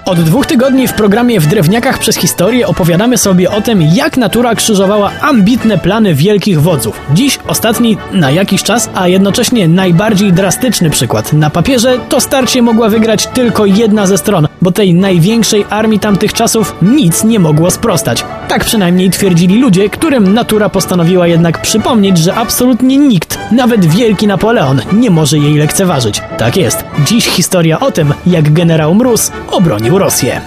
Od 2 tygodni w programie W Drewniakach przez historię opowiadamy sobie o tym, jak natura krzyżowała ambitne plany wielkich wodzów. Dziś ostatni na jakiś czas, a jednocześnie najbardziej drastyczny przykład. Na papierze to starcie mogła wygrać tylko jedna ze stron, bo tej największej armii tamtych czasów nic nie mogło sprostać. Tak przynajmniej twierdzili ludzie, którym natura postanowiła jednak przypomnieć, że absolutnie nikt, nawet wielki Napoleon, nie może jej lekceważyć. Tak jest. Dziś historia o tym, jak generał Mróz obronił Rosję.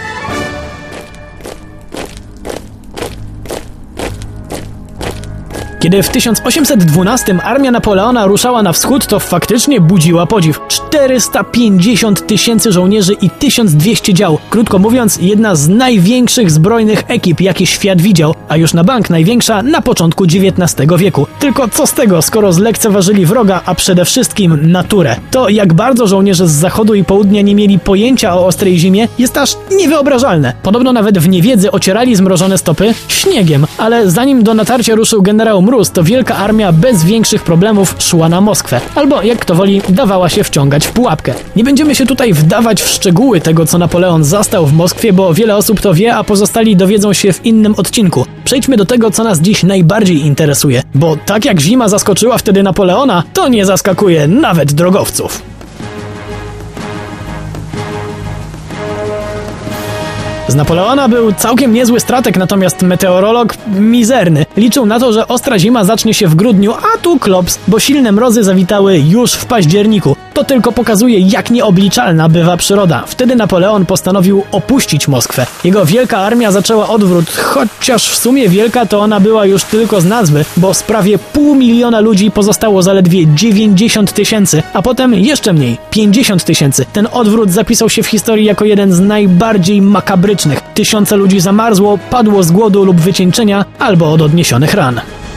Kiedy w 1812 armia Napoleona ruszała na wschód, to faktycznie budziła podziw. 450 000 żołnierzy i 1200 dział. Krótko mówiąc, jedna z największych zbrojnych ekip, jakie świat widział, a już na bank największa na początku XIX wieku. Tylko co z tego, skoro zlekceważyli wroga, a przede wszystkim naturę? To, jak bardzo żołnierze z zachodu i południa nie mieli pojęcia o ostrej zimie, jest aż niewyobrażalne. Podobno nawet w niewiedzy ocierali zmrożone stopy śniegiem, ale zanim do natarcia ruszył generał Mróz, to wielka armia bez większych problemów szła na Moskwę. Albo, jak kto woli, dawała się wciągać w pułapkę. Nie będziemy się tutaj wdawać w szczegóły tego, co Napoleon zastał w Moskwie, bo wiele osób to wie, a pozostali dowiedzą się w innym odcinku. Przejdźmy do tego, co nas dziś najbardziej interesuje. Bo tak jak zima zaskoczyła wtedy Napoleona, to nie zaskakuje nawet drogowców. Z Napoleona był całkiem niezły strateg, natomiast meteorolog mizerny. Liczył na to, że ostra zima zacznie się w grudniu, a tu klops, bo silne mrozy zawitały już w październiku. To tylko pokazuje, jak nieobliczalna bywa przyroda. Wtedy Napoleon postanowił opuścić Moskwę. Jego wielka armia zaczęła odwrót, chociaż w sumie wielka to ona była już tylko z nazwy, bo z prawie 500 000 ludzi pozostało zaledwie 90 000, a potem jeszcze mniej, 50 000. Ten odwrót zapisał się w historii jako jeden z najbardziej makabrycznych. Tysiące ludzi zamarzło, padło z głodu lub wycieńczenia, albo od odniesionych ran.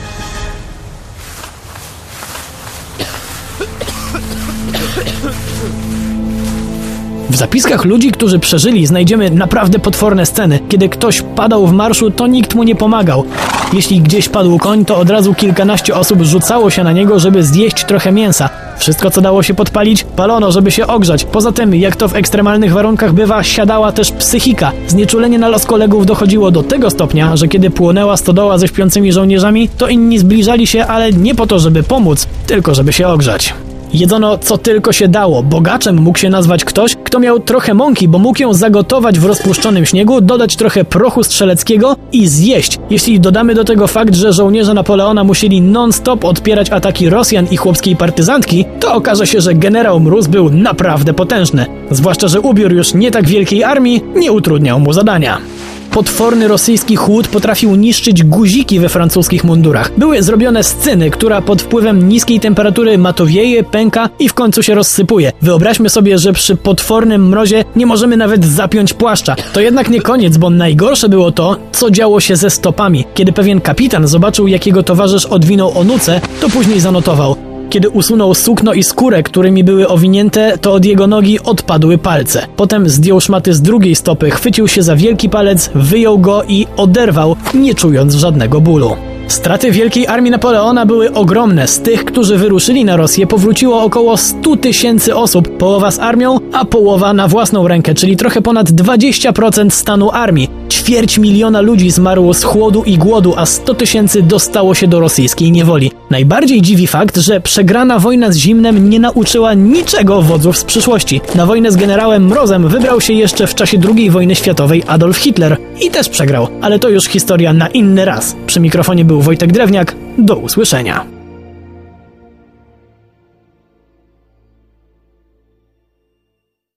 W zapiskach ludzi, którzy przeżyli, znajdziemy naprawdę potworne sceny. Kiedy ktoś padał w marszu, to nikt mu nie pomagał. Jeśli gdzieś padł koń, to od razu kilkanaście osób rzucało się na niego, żeby zjeść trochę mięsa. Wszystko, co dało się podpalić, palono, żeby się ogrzać. Poza tym, jak to w ekstremalnych warunkach bywa, siadała też psychika. Znieczulenie na los kolegów dochodziło do tego stopnia, że kiedy płonęła stodoła ze śpiącymi żołnierzami, to inni zbliżali się, ale nie po to, żeby pomóc, tylko żeby się ogrzać. Jedzono co tylko się dało. Bogaczem mógł się nazwać ktoś, kto miał trochę mąki, bo mógł ją zagotować w rozpuszczonym śniegu, dodać trochę prochu strzeleckiego i zjeść. Jeśli dodamy do tego fakt, że żołnierze Napoleona musieli non-stop odpierać ataki Rosjan i chłopskiej partyzantki, to okaże się, że generał Mróz był naprawdę potężny. Zwłaszcza, że ubiór już nie tak wielkiej armii nie utrudniał mu zadania. Potworny rosyjski chłód potrafił niszczyć guziki we francuskich mundurach. Były zrobione z cyny, która pod wpływem niskiej temperatury matowieje, pęka i w końcu się rozsypuje. Wyobraźmy sobie, że przy potwornym mrozie nie możemy nawet zapiąć płaszcza. To jednak nie koniec, bo najgorsze było to, co działo się ze stopami. Kiedy pewien kapitan zobaczył, jak jego towarzysz odwinął onuce, to później zanotował: kiedy usunął sukno i skórę, którymi były owinięte, to od jego nogi odpadły palce. Potem zdjął szmaty z drugiej stopy, chwycił się za wielki palec, wyjął go i oderwał, nie czując żadnego bólu. Straty wielkiej armii Napoleona były ogromne. Z tych, którzy wyruszyli na Rosję, powróciło około 100 000 osób, połowa z armią, a połowa na własną rękę, czyli trochę ponad 20% stanu armii. 250 000 ludzi zmarło z chłodu i głodu, a 100 000 dostało się do rosyjskiej niewoli. Najbardziej dziwi fakt, że przegrana wojna z zimnem nie nauczyła niczego wodzów z przyszłości. Na wojnę z generałem Mrozem wybrał się jeszcze w czasie II wojny światowej Adolf Hitler i też przegrał, ale to już historia na inny raz. Przy mikrofonie był Wojtek Drewniak. Do usłyszenia.